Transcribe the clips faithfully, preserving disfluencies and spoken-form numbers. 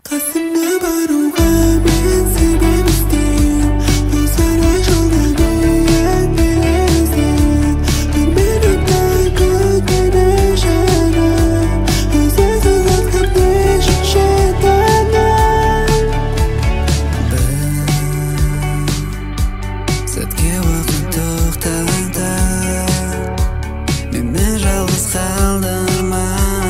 қасыңа баруға мен себеп іздейм. Болсара жолда биік белестен, бір минутта көкпені жаным. Өзіңсіз атқан нешінші таңым. Бір сәтке уақыт тоқтады, мені жалғыз қалдырма,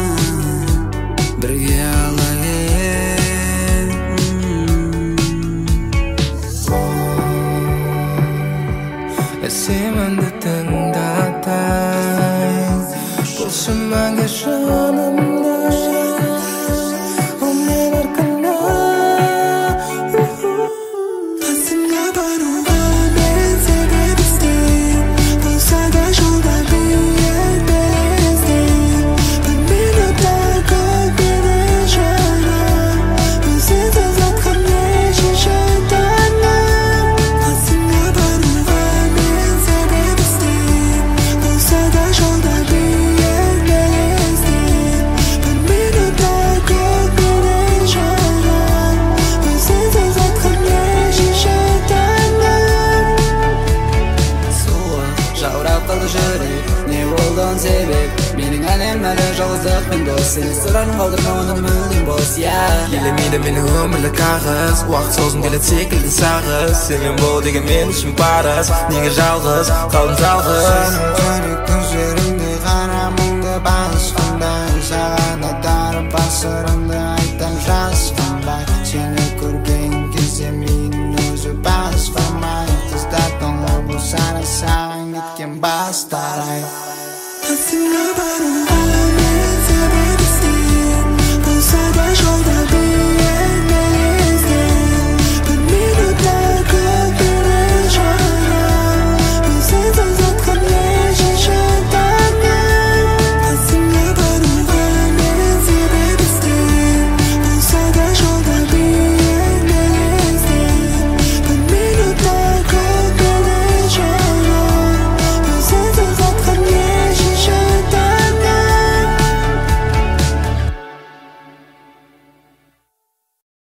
бірге алайық. Әсеміңді тыңдатайын, болшы мәңгі жанымда. Онмен арқаңда. Қасыңа баруға мен себеп іздейм. Болса да жолда биік белестен, бір минутта көкпені жаным. Өзіңсіз атқан нешінші таңым. Қасыңа баруға мен себеп іздейм. Болса да жолда биік белестен, бір минутта көкпені жаным. Өзіңсіз атқан нешінші таңым. Суық жаурап қалды жүрек, не болды оның себеп? Менің әлем әлі жалғыздықпен дос, сені сырын қалдырма, оны мүлдем бос, yeah. Елемейді менің өмірлік ағыс, уақыт созым келеді секілді сағыз. Сенмен бол деген мен үшін парыз, неге жалғыз қалдым жалғыз? Жүрек көздеріңде ғана мұңды басқандай, саған айтарым бар сырымды айтам жасқанбай. Сені көрген кезде менің өзі басқармай, қыздардың болса да саған кеткен бастар ай.